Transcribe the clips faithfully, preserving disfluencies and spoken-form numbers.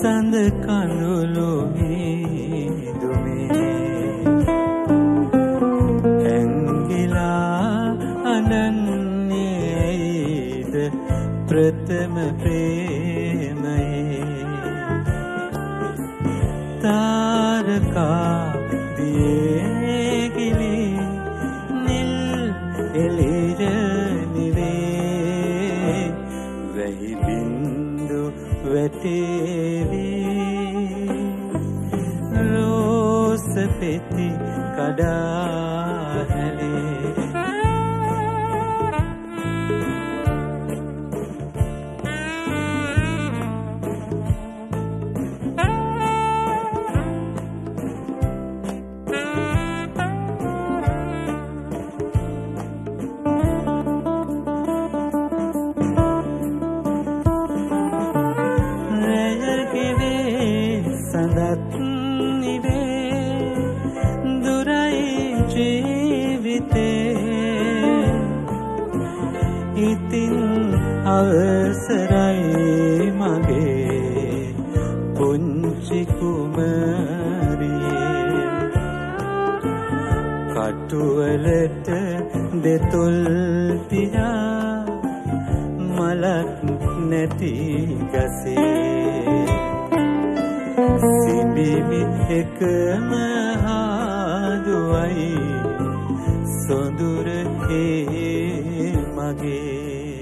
සඳ කඳුළු මීදුමේ ඇංගිලා අනන්නේයිද ප්‍රථම ප්‍රේමයේ තාරකා දියගිලි නිල් එළිර නිවේ වැහි බින්දු වැටේවි රෝස පෙති කඩා හැලේ අවසරයි මගේ පුංචි කුමරියේ කටුවලට දෙතොල් තියා මලක් නැති ගසේ සිඹිමි එකම හාදුවයි සොඳුර ඒ මගේ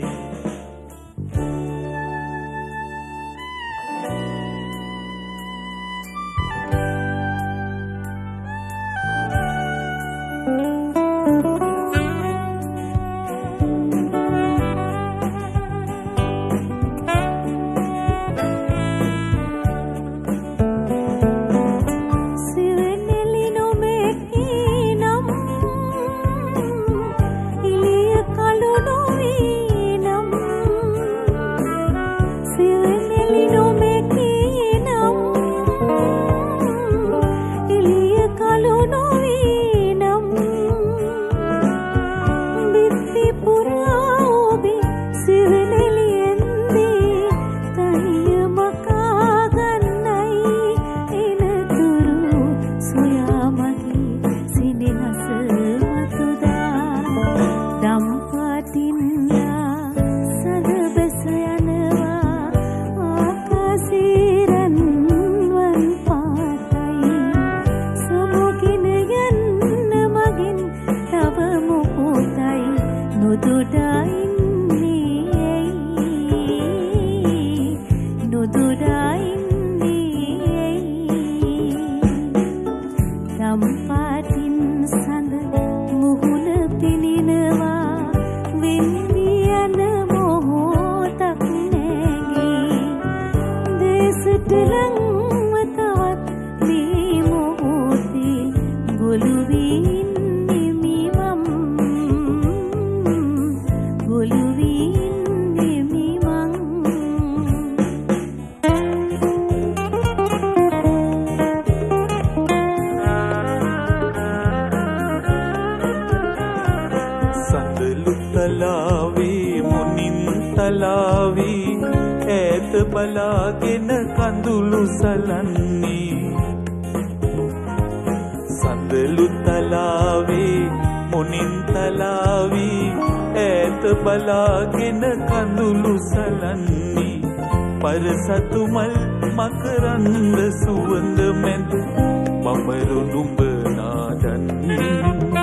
බලාගෙන කඳුළු සලන්නේ සඳලු තලාවේ මුනින් තලාවේ ඈත බලාගෙන කඳුළු සලන්නේ පරසතු මල් මකරන්ද සුවඳ මැද බඹරු නුඹ නාදන්නේ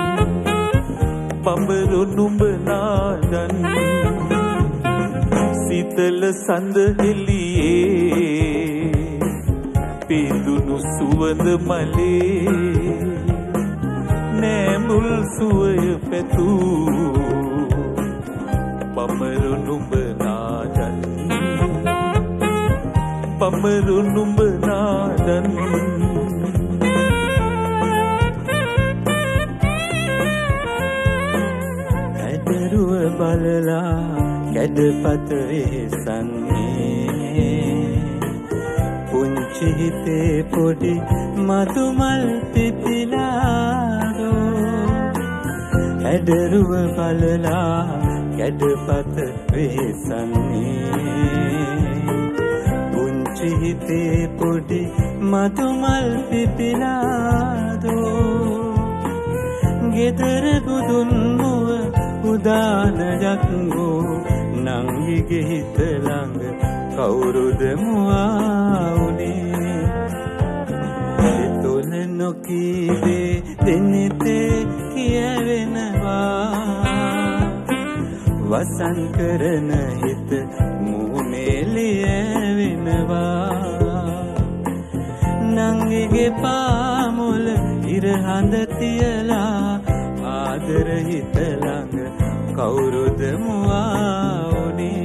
බඹරු නුඹ නාදන්නේ සිතල සඳ එළියේ පිඳුණු සුවඳ මලේ නෑමුල් සුවය පැතූ බඹරු නුඹ නාදන්නේ බඹරු නුඹ නාදන්නේ ඇදරුව බලලා කැඩපත වේසන්නේ පුංචි හිතේ පොඩි මතුමල් පිපිලාදෝ ඇදරුව බලලා කැඩපත වේසන්නේ හිතේ පොඩි මතුමල් පිපිලාදෝ ගෙදර බුදුන් මුව උදානයක් වූ නංගිගේ හිත ළඟ කවුරුද මුවාවුනේ එතොල නොකීවේ දෙනෙතේ කියවෙනවා වසන් කරන හිත මුහුණේ ලියවෙනවා නංගිගේ පාමුල ඉරහඳ තියලා ආදර හිත ළඟ කවුරුද මුවාවුනේ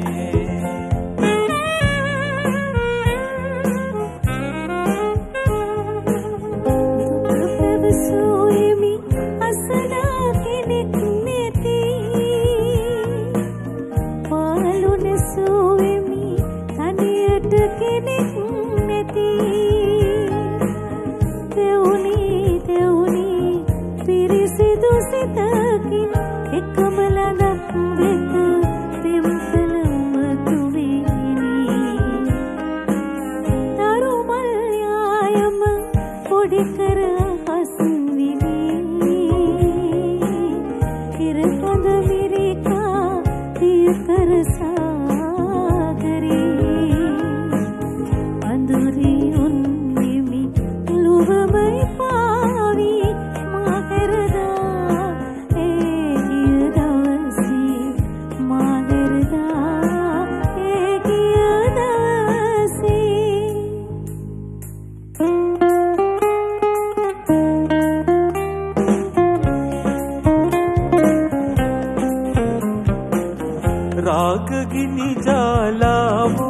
रागगिनी जालावो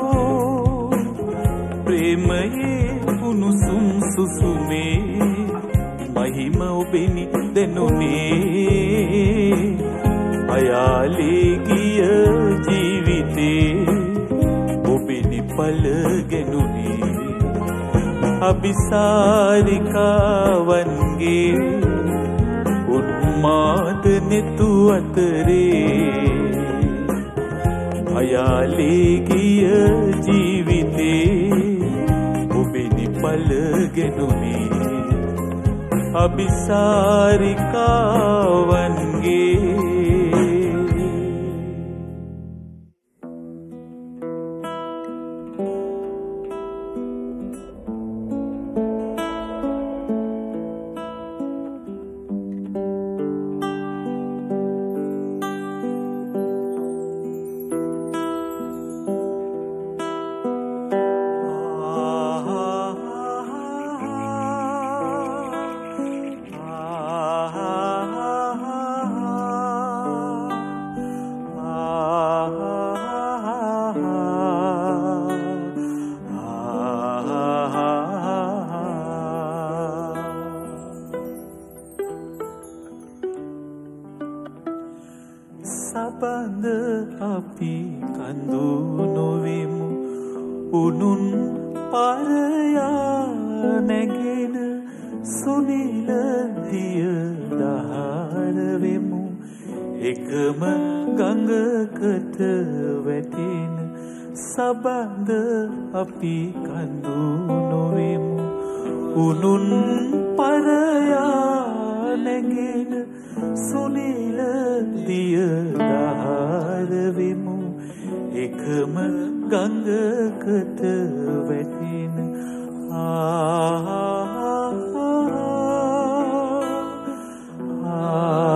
प्रेमये उनुसुम सुसुमे महिम उबेनी देनुने अयाले गिय जीविते उबेनी पलगेनुने अभिसारिकावन्गे उन्माद नेतु अतरे අයාලේ ගිය ජීවිතේ ඔබෙනි පළගෙනුනේ අபிසාරිකාවන්ගේ සබඳ අපි කඳු නොවෙමු උනුන් පරයා නැගෙන සුනිල දිය දහර වෙමු එකම ගඟකට වැටෙන සබඳ අපි කඳු නොවෙමු උනුන් පරයා නැගෙන සුනිල දිය දහර වෙමු එකම ගඟකට වැටෙන ආ ආ